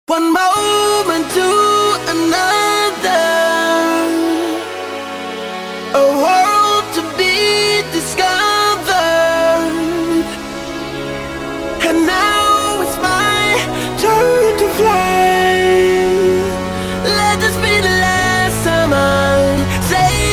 One moment to another, a world to be discovered. And now it's my turn to fly. Let this be the last time I say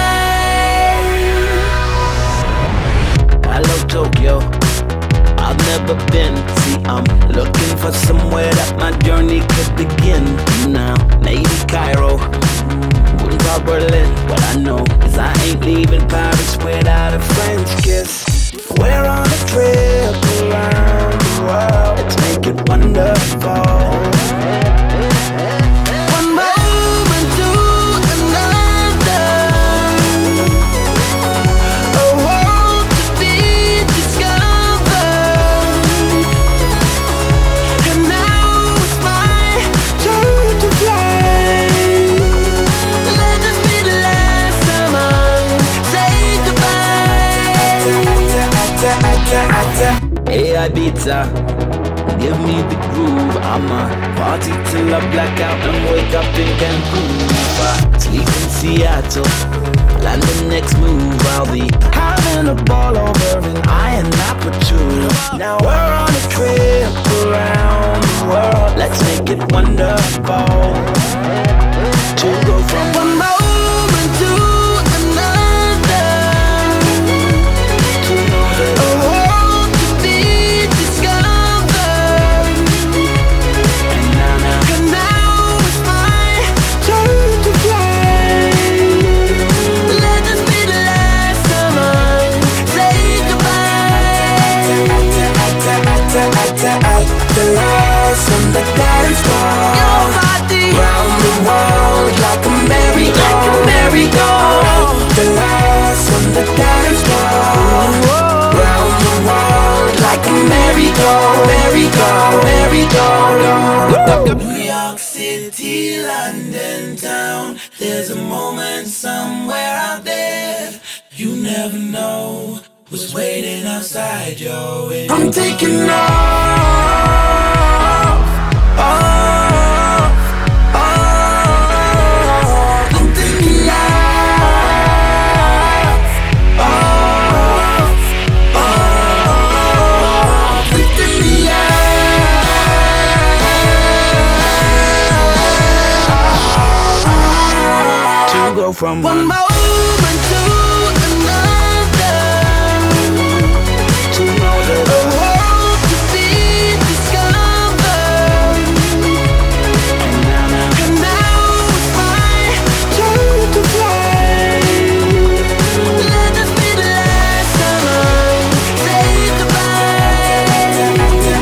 goodbye. Hello Tokyo, I've never been. See, I'm looking for somewhere that my journey could begin. Now, maybe Cairo, wouldn't call Berlin. What I know is I ain't leaving Paris without a French kiss. We're on a trip around the world. Let's make it wonderful. Hey Ibiza, give me the groove. I'ma party till I black out and wake up in Cancun. Sleep in Seattle, plan the next move. I'll be having a ball over in Iron Aperture. Now we're on a trip around the world. Let's make it wonderful. To go from one moment to another, to know that a world to be discovered. And now it's my turn to fly. Let this be the last time I say goodbye. The last on the dance floor. Round the world like a merry-go. The last on the dance floor. Round the world like a merry-go. New York City, London town. There's a moment somewhere out there. You never know what's waiting outside your window. I'm taking off. From one moment to another, to know that a world to be discovered. And now it's my turn to fly. Let this be the last time I say goodbye.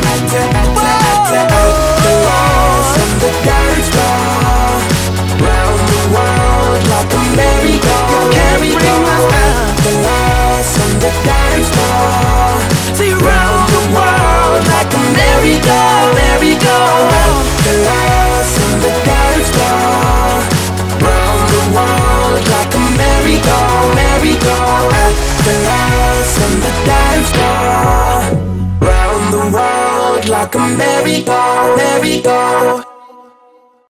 The last on the dance floor. Round the world like a merry-go. The last on the dance floor. See, round the world like a merry-go. The last on the dance floor. Round the world like a merry-go. The last on the dance floor. Round the world like a merry-go.